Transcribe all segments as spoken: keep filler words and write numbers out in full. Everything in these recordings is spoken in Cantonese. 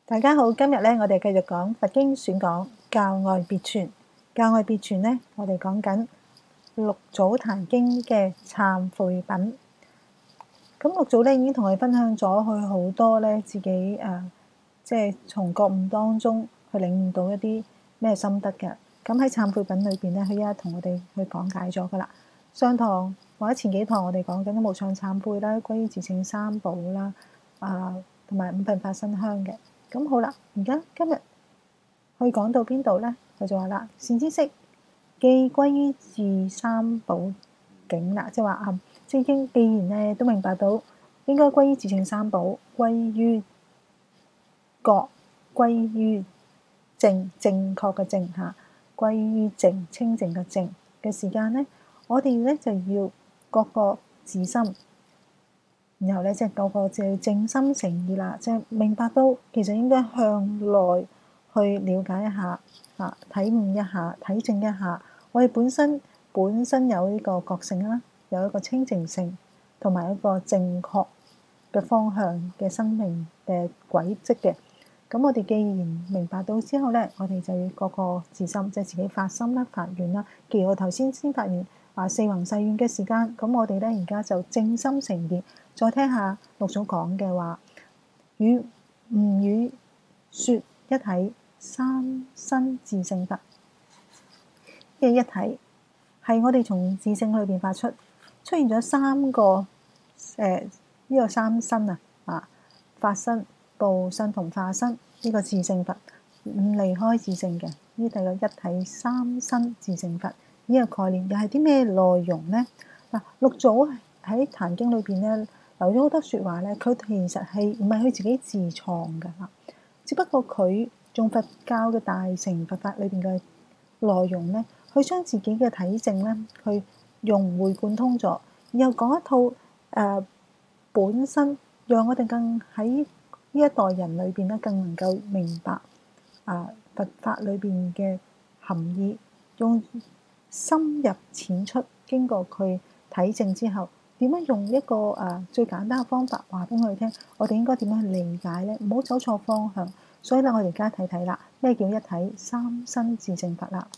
大家好，今日咧我哋繼續講佛經選講教外別傳。教外別傳咧，我哋講緊六祖壇經嘅懺悔品。咁六祖咧已經同我哋分享咗佢好多咧自己誒、呃，即係從覺悟當中去領悟到一啲咩心得嘅。咁喺懺悔品裏邊咧，佢一一同我哋去講解咗噶啦。上堂或者前幾堂我哋講緊無上懺悔啦、歸依自性三寶啦，啊同埋五分法身香嘅。咁好啦，而家今日去講到邊度咧？佢就話啦，善知識，既歸於自三寶境啦，即係話啊，即係已經既然咧都明白到應該歸於自性三寶，歸於覺，歸於正，正確嘅正嚇，歸於淨，清淨嘅淨嘅時間咧，我哋咧就要各個自心。然後咧，即係個個就要正心誠意啦，即係明白到其實應該向內去了解一下，啊，體悟一下，體證一下，我哋本身本身有呢個覺性啦，有一個清淨性，同埋一個正確嘅方向嘅生命嘅軌跡嘅。咁我哋既然明白到之後咧，我哋就要個個自心，即係自己發心啦、發願啦。既然我頭先先發完啊四弘誓願嘅時間，咁我哋咧而家就正心誠意。再聽下六祖講嘅話，與吾語說一體，三身自性佛嘅一體，係我哋從自性裏邊發出，出現咗三個誒呢、呃這個三身啊啊法身、報身同化身呢、這個自性佛，唔離開自性嘅呢第個一體三身自性佛呢、這個概念，又係啲咩內容呢？嗱，六祖喺壇經裏邊咧。留咗好多説話咧，佢其實係唔係佢自己自創嘅嚇？只不過佢用佛教嘅大乘佛法裏邊嘅內容咧，佢將自己嘅體證咧，去融會貫通咗，然後講一套誒、呃、本身，讓我哋更喺呢一代人裏邊咧，更能夠明白啊、呃、佛法裏邊嘅含義，用深入淺出，經過佢體證之後。點樣用一個誒最簡單嘅方法話俾我哋聽？我哋應該點樣去理解咧？唔好走錯方向。所以咧，我哋而家睇睇啦，咩叫一體三身自性佛啦？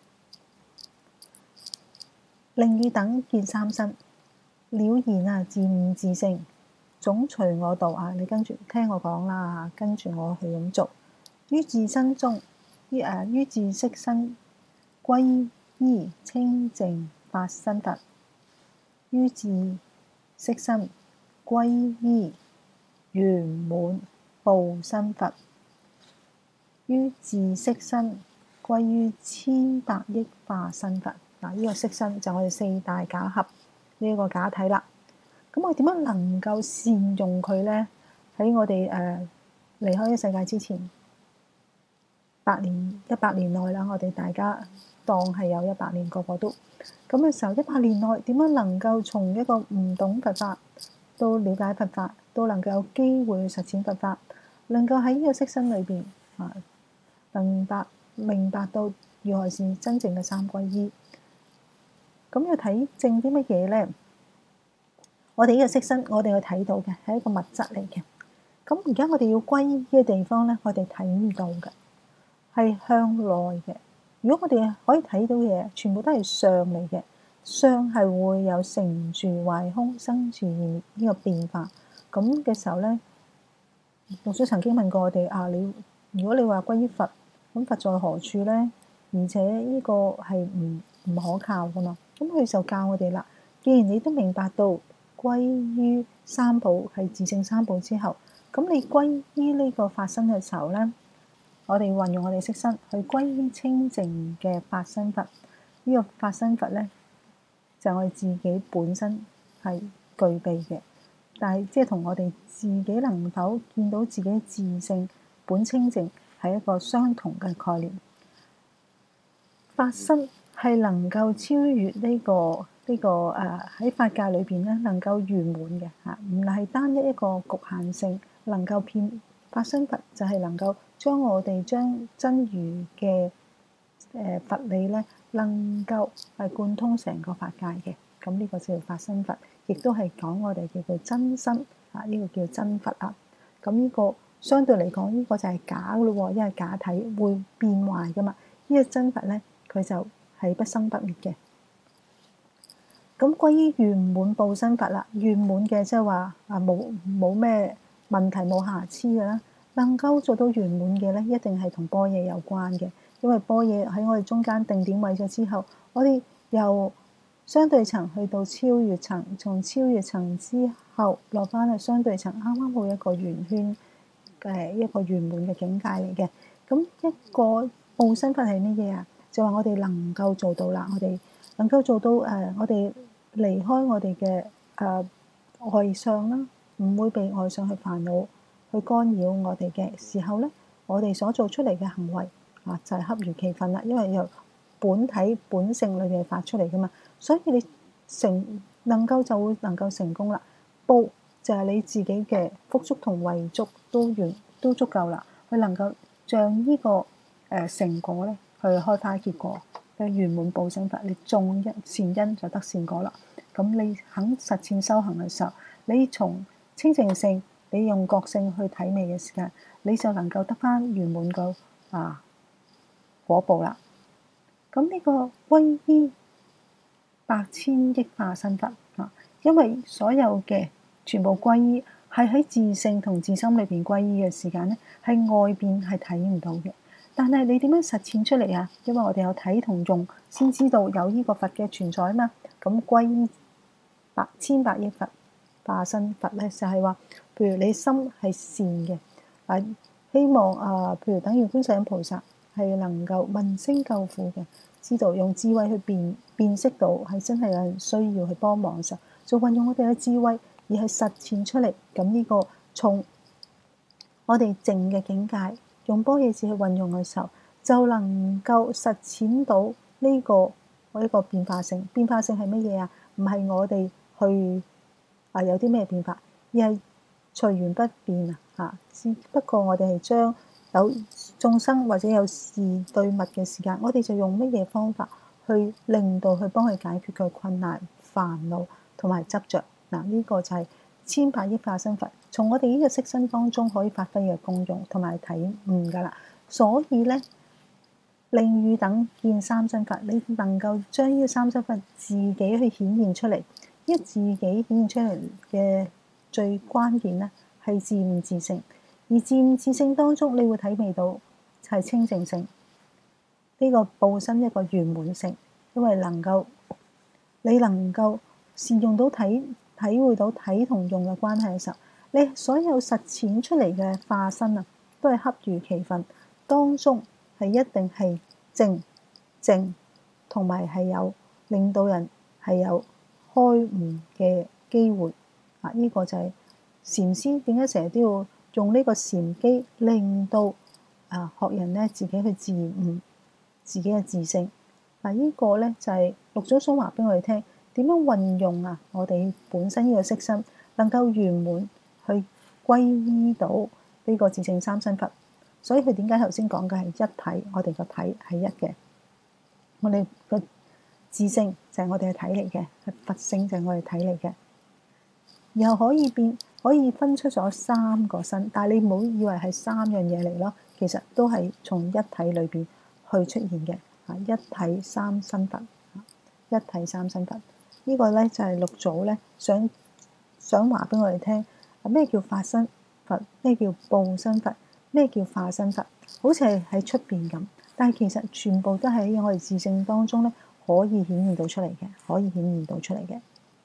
令汝等見三身，了然啊自悟自性，總隨我道啊！你跟住聽我講啦，跟住我去咁做。於自身中，於誒於自色身歸依清淨法身佛。於自色身歸依圓滿報身佛，於自色身歸於千百億化身佛。嗱，呢個色身就我哋四大假合呢一個假體啦。咁我點樣能夠善用佢咧？喺我哋誒離開呢個世界之前，百年一百年內啦，我哋大家當係有一百年，個個都咁嘅時候，一百年內點樣能夠從一個唔懂佛法到了解佛法，都能夠有機會去實踐佛法，能夠喺呢個色身裏邊啊，明白明白到如何是真正嘅三歸依。咁要睇正啲乜嘢咧？我哋呢個色身，我哋要睇到嘅係一個物質嚟嘅。咁而家我哋要歸依嘅地方咧，我哋睇唔到嘅，係向內嘅。如果我哋可以睇到嘅嘢，全部都係相嚟嘅，相係會有成住壞空、生住異滅呢個變化。咁嘅時候咧，六祖曾經問過我哋啊，你如果你話歸於佛，咁佛在何處咧？而且呢個係唔唔可靠噶嘛。咁佢就教我哋啦。既然你都明白到歸於三寶係自性三寶之後，咁你歸於呢個法身嘅時候咧，我哋運用我哋色身去歸於清淨嘅法身佛。呢、這個法身佛咧，就係、我哋自己本身係具備嘅，但係即係同我哋自己能否見到自己自性本清淨係一個相同嘅概念。法身係能夠超越呢、這個呢、這個誒喺、呃、法界裏邊咧，能夠圓滿嘅嚇，唔係單一一個局限性，能夠遍法身佛就係能夠將我哋將真如嘅誒佛理咧，能夠係貫通成個法界嘅。咁呢個就叫法身佛，亦都係講我哋叫做真身啊，呢、這個叫真佛啊。咁呢個相對嚟講，呢個就係假嘅咯喎，因為假體會變壞噶嘛。呢個真佛咧，佢就係不生不滅嘅。咁歸於圓滿報身佛啦，圓滿嘅即係話啊冇冇咩問題冇瑕疵嘅啦，能夠做到圓滿嘅咧，一定係同般若有關嘅，因為般若喺我哋中間定點位咗之後，我哋由相對層去到超越層，從超越層之後落翻去相對層，啱啱好一個圓圈嘅一個圓滿嘅境界嚟嘅。咁一個報身佛係乜嘢啊？就話我哋能夠做到啦，我哋能夠做到誒、呃，我哋離開我哋嘅誒外相啦，唔會被外相去煩惱、去干擾我哋嘅時候咧，我哋所做出嚟嘅行為啊，就係、是、恰如其分啦。因為由本體本性裏邊發出嚟噶嘛，所以你成能夠就會能夠成功啦。報就係你自己嘅福足同慧足都完都足夠啦，佢能夠將呢、這個誒、呃、成果咧去開花結果。嘅圓滿報身佛，你種一善因就得善果啦。咁你肯實踐修行嘅時候，你從清淨性，你用覺性去體味嘅時間，你就能夠得返圓滿個啊果報啦。咁呢個歸依百千億化身佛啊，因為所有嘅全部歸依係喺自性同自心裏邊歸依嘅時間咧，係外邊係睇唔到嘅。但係你點樣實踐出嚟啊？因為我哋有睇同用，先知道有呢個佛嘅存在嘛。咁歸依百千百億佛化身佛咧，就係話，譬如你心係善嘅，啊希望啊，譬如等於觀世音菩薩係能夠聞聲救苦嘅，知道用智慧去辨辨識到係真係有人需要去幫忙嘅時候，就運用我哋嘅智慧而係實踐出嚟。咁呢個從我哋靜嘅境界，用般若智去運用嘅時候，就能夠實踐到呢個呢個變化性。變化性係乜嘢啊？唔係我哋去啊有啲咩變化，而係隨緣不變啊！嚇，只不過我哋係將有眾生或者有事對物嘅時間，我哋就用乜嘢方法去令到去幫佢解決佢困難、煩惱同埋執着。嗱，呢個就係千百億化身佛，從我哋呢個色身當中可以發揮嘅功用同埋體悟噶啦。所以咧，令汝等見三身佛，你能夠將呢個三身佛自己去顯現出嚟。因為自己顯現出嚟嘅最關鍵咧係自悟自性，而自悟自性當中，你會體味到係清淨性，呢、這個報身一個圓滿性，因為能夠你能夠善用到體。體會到體同用嘅關係嘅時候，你所有實踐出嚟嘅化身啊，都係恰如其分，當中係一定係正正，同埋係有令到人係有開悟嘅機會啊！呢、這個就係禪師點解成日都要用呢個禪機，令到啊學人咧自己去自悟自己嘅自性。嗱、啊，這個、呢個咧就係、是、六祖所話俾我哋聽。點樣運用啊？我哋本身呢個色身能夠圓滿去歸依到呢個自性三身佛，所以佢點解頭先講嘅係一體？我哋個體係一嘅，我哋個自性就係我哋嘅體嚟嘅，係佛性就係我哋體嚟嘅，然後可以變可以分出咗三個身，但係你唔好以為係三樣嘢嚟咯，其實都係從一體裏邊去出現嘅啊！一體三身佛，一體三身佛。呢個咧就係六祖咧想想話俾我哋聽，咩叫法身佛？咩叫報身佛？咩叫化身佛？好似係喺出邊咁，但係其實全部都喺我哋自性當中咧，可以顯現到出嚟嘅，可以顯現到出嚟嘅。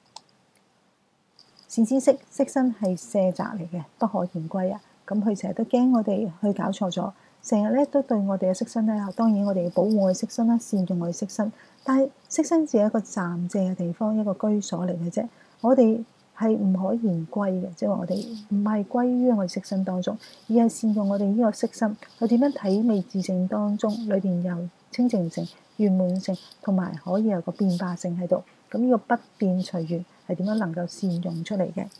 善知識色身係舍宅嚟嘅，不可言歸啊！咁佢成日都驚我哋去搞錯咗，成日咧都對我哋嘅色身咧，當然我哋要保護我哋色身啦，善用我哋色身。但係色身只係一個暫借嘅地方，一個居所嚟嘅啫。我哋係唔可言歸嘅，即係話我哋唔係歸於我哋色身當中，而係善用我哋呢個色身去點樣體味自性當中裏邊有清淨性、圓滿性，同埋可以有個變化性喺度。咁呢個不變隨緣係點樣能夠善用出嚟嘅？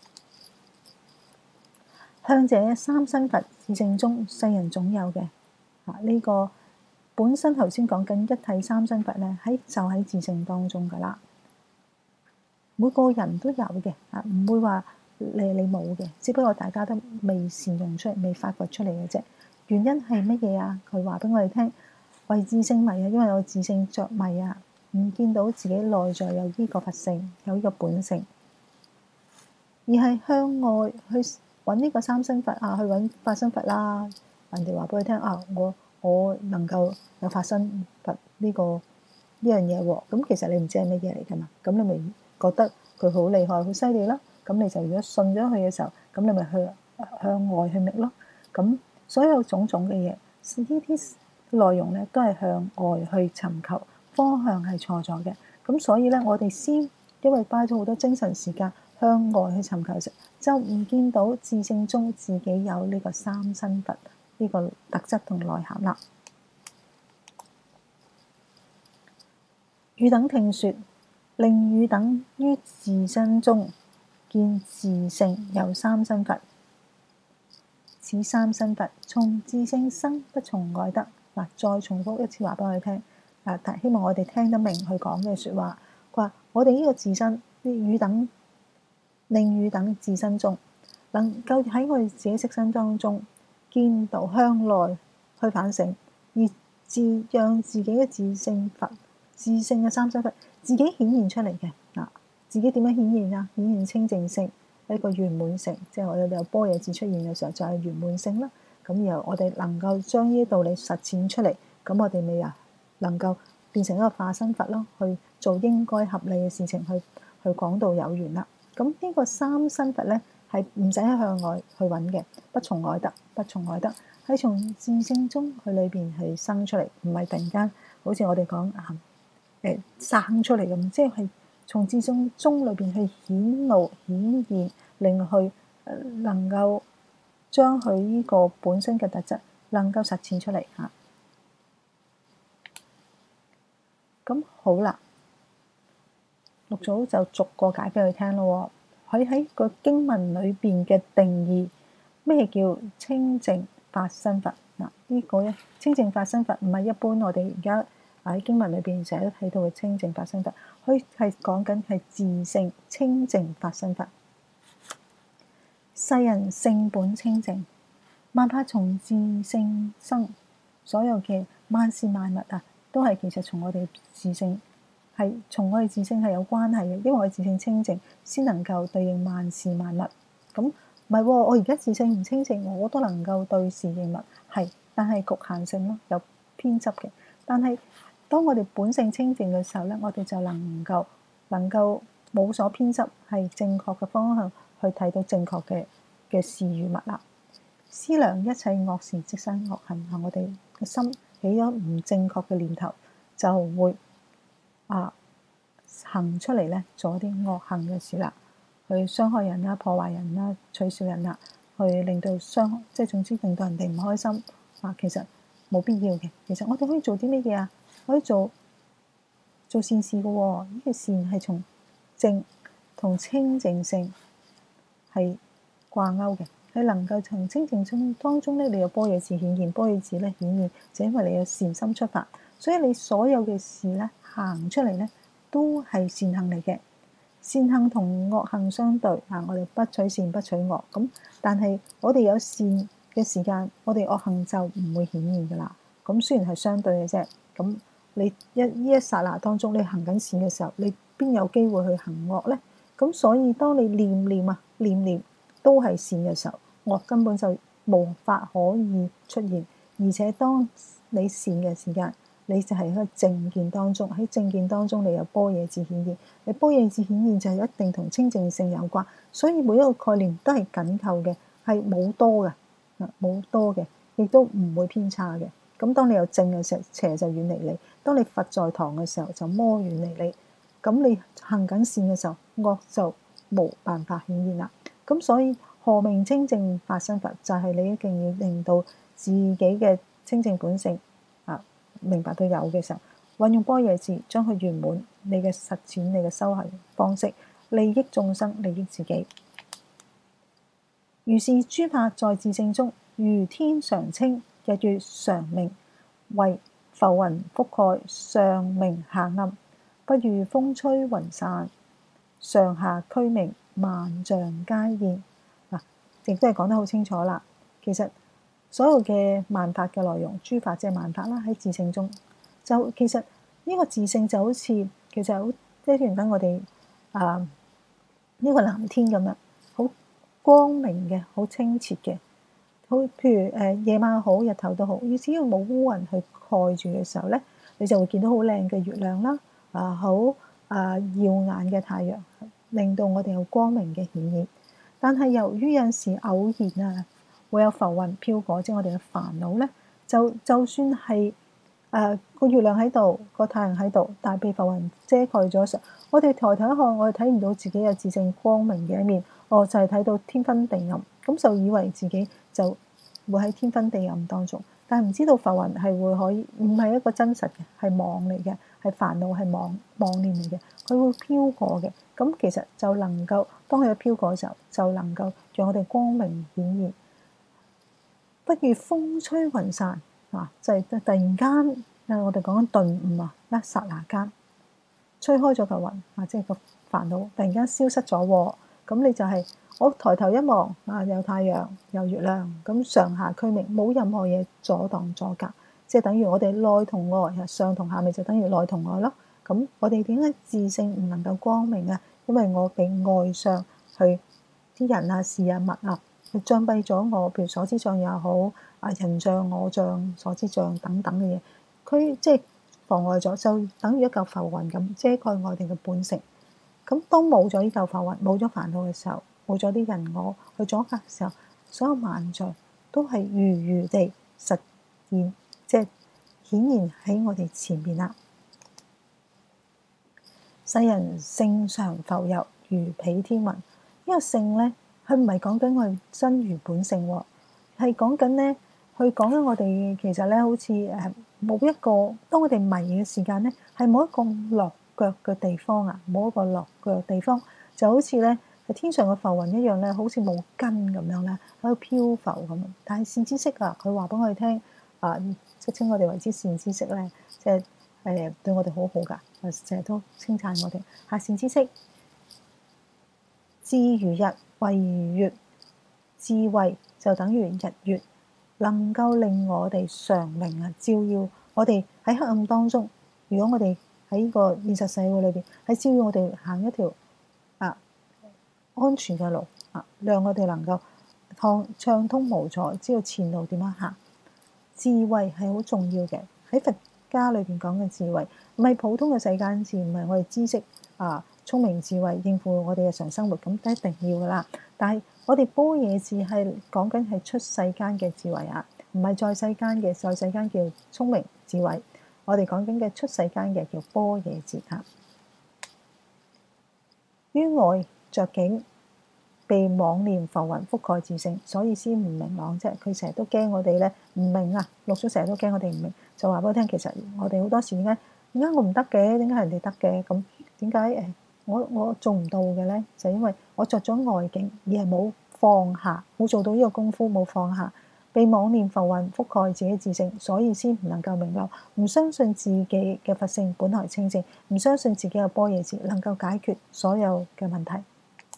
向者三身佛自性中，世人總有嘅啊！呢、這個本身頭先講緊一體三身佛咧，喺就喺自性當中噶啦，每個人都有嘅啊，唔會話你你冇嘅，只不過大家都未善用出嚟，未發掘出嚟嘅啫。原因係乜嘢啊？佢話俾我哋聽，為自性迷啊，因為有自性着迷啊，唔見到自己內在有呢個佛性，有呢個本性，而係向外去揾呢個三身佛啊，去揾法身佛啦。人哋話俾佢聽啊，我我能夠有法身佛呢個呢樣嘢喎，咁其實你唔知係乜嘢嚟㗎嘛，咁你咪覺得佢好厲害、好犀利啦。咁你就如果信咗佢嘅時候，咁你咪去向外去覓咯。咁所有種種嘅嘢，呢啲內容咧都係向外去尋求，方向係錯咗嘅。咁所以咧，我哋先因為花咗好多精神時間向外去尋求時，就唔見到自性中自己有呢個三身佛呢個特質同內涵啦。汝等聽說，令汝等於自身中見自性有三身佛，此三身佛從自性生，不從外得。嗱，再重複一次話俾我哋聽，嗱，希望我哋聽得明佢講嘅説話。佢話：我哋呢個自身，汝等令汝等自身中，能夠喺我哋自己色身當中見到向內去反省，而自讓自己嘅自性佛、自性嘅三身佛自己顯現出嚟嘅。嗱，自己點樣顯現啊？顯現清淨性，一個圓滿性，即係我哋有般若智出現嘅時候，就係圓滿性啦。咁然後我哋能夠將呢啲道理實踐出嚟，咁我哋咪啊能夠變成一個化身佛咯，去做應該合理嘅事情，去去講道有緣啦。咁呢個三身佛咧係唔使向外去揾嘅，不從外得，不從外得，係從自性中佢裏邊係生出嚟，唔係突然間好似我哋講啊誒生出嚟咁，即係從自性中裏邊去顯露顯現，令佢能夠將佢呢個本身嘅特質能夠實踐出嚟嚇。咁好啦，六祖就逐個解俾佢聽咯。佢喺個經文裏邊嘅定義，咩叫清淨法身佛？嗱，呢個咧清淨法身佛唔係一般我哋而家喺經文裏邊成日都睇到嘅清淨法身佛，佢係講緊係自性清淨法身佛。世人性本清淨，萬法從自性生，所有嘅萬事萬物啊，都係其實從我哋自性係從我哋自性係有關係嘅，因為我哋自性清淨，先能夠對應萬事萬物。咁唔係喎，我而家自性唔清淨，我都能夠對事應物，係，但係局限性咯，有偏執嘅。但係當我哋本性清淨嘅時候咧，我哋就能夠能夠冇所偏執，係正確嘅方向去睇到正確嘅嘅事與物啦。思量一切惡事即生惡行，係我哋嘅心起咗唔正確嘅念頭，就會啊行出嚟咧，做啲惡行嘅事啦，去傷害人啦、破壞人啦、取笑人啦，去令到傷，即係總之令到人哋唔開心啊。其實冇必要嘅。其實我哋可以做啲乜嘢啊？可以做做善事嘅喎。呢個善係從正同清淨性係掛鈎嘅。你能夠從清淨中當中咧，你有般若智顯現，般若智咧顯現，就因為你有善心出發，所以你所有嘅事咧行出嚟咧都係善行嚟嘅。善行同惡行相對啊，我哋不取善不取惡，咁但係我哋有善嘅時間，我哋惡行就唔會顯現噶啦。咁雖然係相對嘅啫，咁你一呢一剎那當中你行緊善嘅時候，你邊有機會去行惡咧？咁所以當你念念啊念念都係善嘅時候，惡根本就無法可以出現。而且當你善嘅時間，你就係喺正見當中，喺正見當中你有般若智顯現，你般若智顯現就係一定同清淨性有關，所以每一個概念都係緊扣嘅，係冇多嘅，冇多嘅，亦都唔會偏差嘅。咁當你有正嘅時候，邪就遠離你；當你佛在堂嘅時候，就魔遠離你。咁你行緊善嘅時候，惡就冇辦法顯現啦。咁所以何名清淨法身佛？就係、是、你一定要令到自己嘅清淨本性啊，明白到有嘅時候，運用般若智將佢圓滿。你嘅實踐，你嘅修行方式，利益眾生，利益自己。如是諸法在自性中，如天常清，日月常明，為浮雲覆蓋，上明下暗，不遇風吹雲散，上下俱明， 萬象皆現。嗱，亦都係講得好清楚啦。其實所有嘅萬法嘅內容，諸法即係萬法啦，喺自性中就其實呢個自性就好似其實好即係等我哋啊呢個藍天咁樣，好光明嘅，好清澈嘅，好譬如誒夜晚好，日頭都好，只要冇烏雲去蓋住嘅時候咧，你就會見到好靚嘅月亮啦，啊好啊耀眼嘅太陽，令到我哋有光明嘅顯現。但係由於有時偶然啊，會有浮雲飄過，即係我哋嘅煩惱咧，就就算係誒個月亮喺度，個太陽喺度，但係被浮雲遮蓋咗時候，我哋抬頭一看，我哋睇唔到自己有自性光明嘅一面，哦就係睇到天昏地暗，咁就以為自己就會喺天昏地暗當中，但係唔知道浮雲係會可以唔係一個真實嘅，係妄嚟嘅，係煩惱，係妄妄念嚟嘅，佢會飄過嘅。咁其實就能夠當佢飄過嘅時候，就能夠讓我哋光明顯現。不如風吹雲散啊！就係、是、突然間，我哋講緊頓悟啊，一剎那間吹開咗個雲啊，即係個煩惱突然間消失咗喎。咁你就係、是、我抬頭一望啊，有太陽，有月亮，咁上下俱明，冇任何嘢阻擋阻隔，即係等於我哋內同外，上同下咪就等於內同外咯。咁我哋點解自性唔能夠光明啊？因為我被外相去啲人啊、事啊、物啊，去障蔽咗我，譬如所知障也好，啊人障、我障、所知障等等嘅嘢，佢即係妨礙咗，就等於一嚿浮雲咁遮蓋我哋嘅本性。咁當冇咗呢嚿浮雲，冇咗煩惱嘅時候，冇咗啲人我去阻隔嘅時候，所有萬象都係如如地實現，即係顯現喺我哋前面啦。世人性常浮游，如彼天雲。呢、這個性咧，佢唔係講緊我哋真如本性喎，係講緊咧，佢講緊我哋其實咧，好似誒冇一個，當我哋迷嘅時間咧，係冇一個落腳嘅地方啊，冇一個落腳嘅地方，就好似咧喺天上嘅浮雲一樣咧，好似冇根咁樣咧，喺度漂浮咁。但係善知識啊，佢話俾我哋聽啊，即稱我哋為之善知識咧，即係誒對我哋好好噶。成日都稱讚我哋，下善知識，智如日，慧如月，智慧就等於日月，能夠令我哋常明啊，照耀我哋喺黑暗當中。如果我哋喺呢個現實社會裏邊，喺照耀我哋行一條啊安全嘅路啊，讓我哋能夠暢暢通無阻，知道前路點樣行。智慧係好重要嘅，喺佛家裏邊講嘅智慧，唔係普通嘅世間智，唔係我哋知識啊、聰明智慧應付我哋日常生活，咁都一定要噶啦。但係我哋般若智係講緊係出世間嘅智慧啊，唔係在世間嘅，在世間叫聰明智慧，我哋講緊嘅出世間嘅叫般若智啊。於外着境，被妄念浮雲覆蓋自性，所以先唔明朗啫。佢成日都驚我哋咧唔明啊，六祖成日都驚我哋唔明，就話俾我聽，其實我哋好多時點解點解我唔得嘅？點解人哋得嘅？咁點解誒我我做唔到嘅咧？就因為我着咗外境，而係冇放下，冇做到呢個功夫，冇放下，被妄念浮雲覆蓋自己自性，所以先唔能夠明朗，唔相信自己嘅佛性本來清淨，唔相信自己嘅般若智能夠解決所有嘅問題。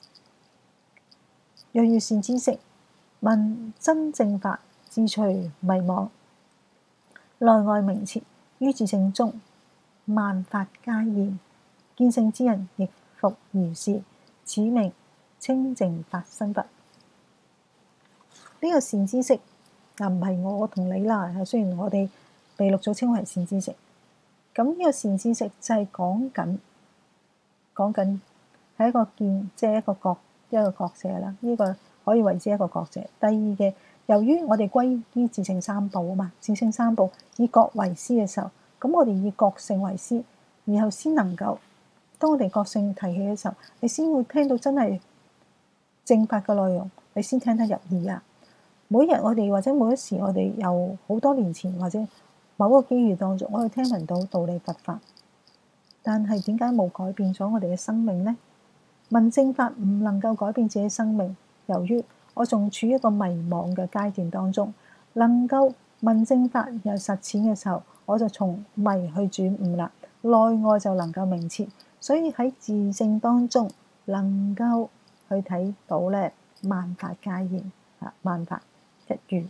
若遇善知識，問真正法，自除迷惘，內外明徹，於自性中，萬法皆現。見性之人亦復如是，此名清淨法身佛。呢、這個善知識又唔係我同你啦，雖然我哋被六祖稱為善知識，咁呢個善知識就係講緊講緊係一個見，即係一個覺。一個覺者啦，呢、這個可以為之一個覺者。第二嘅，由於我哋歸於自性三寶啊嘛，自性三寶以覺為師嘅時候，咁我哋以覺性為師，然後先能夠當我哋覺性提起嘅時候，你先會聽到真係正法嘅內容，你先聽得入耳啊。每日我哋或者每一時，我哋有好多年前或者某個機遇當中，我哋聽聞到道理佛法，但係點解冇改變咗我哋嘅生命呢？聞正法唔能夠改變自己生命，由於我仲處於一個迷惘嘅階段當中。能夠聞正法有實踐嘅時候，我就從迷去轉悟啦，內外就能夠明徹。所以喺自性當中能夠去睇到咧萬法皆然啊，萬法一如。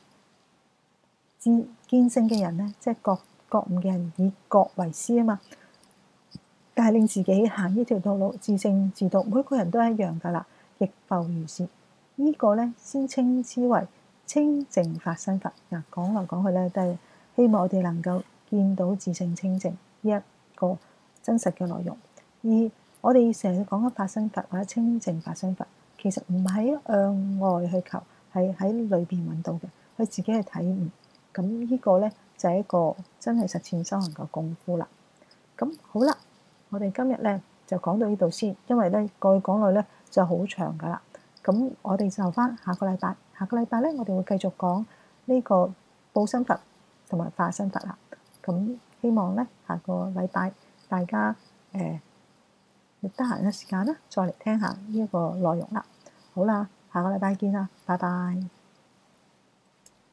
見見性嘅人咧，即係覺覺悟嘅人，以覺為師啊嘛，帶領自己行呢條道路，自證自度，每個人都一樣噶啦，亦復如是。這個、呢個咧先稱之為清淨法身佛。嗱，講嚟講去咧，都係希望我哋能夠見到自性清淨呢一個真實嘅內容。而我哋成日講嘅法身佛或者清淨法身佛，其實唔係向外去求，係喺裏邊揾到嘅，佢自己去體悟。咁呢個咧就係一個真係實踐修行嘅功夫啦。咁好啦，我哋今日咧就講到呢度先，因為咧過去講落咧就好長噶啦。咁我哋就翻下個禮拜，下個禮拜咧我哋會繼續講呢個報身佛同埋化身佛啦。咁希望咧下個禮拜大家誒得閒嘅時間咧，再嚟聽下呢一個內容啦。好啦，下個禮拜見啦，拜拜。